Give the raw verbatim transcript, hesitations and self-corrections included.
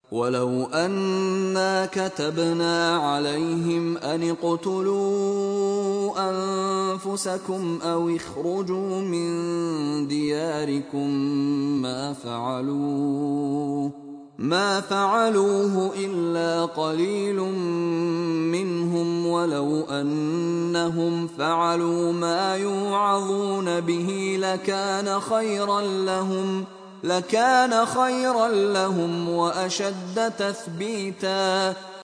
ولو أنا كتبنا عليهم أن اقتلوا أنفسكم أو اخرجوا من دياركم ما فعلوه ما فعلوه إلا قليل منهم، ولو أنهم فعلوا ما يوعظون به لكان خيرا لهم لكان خيرا لهم وأشد تثبيتا.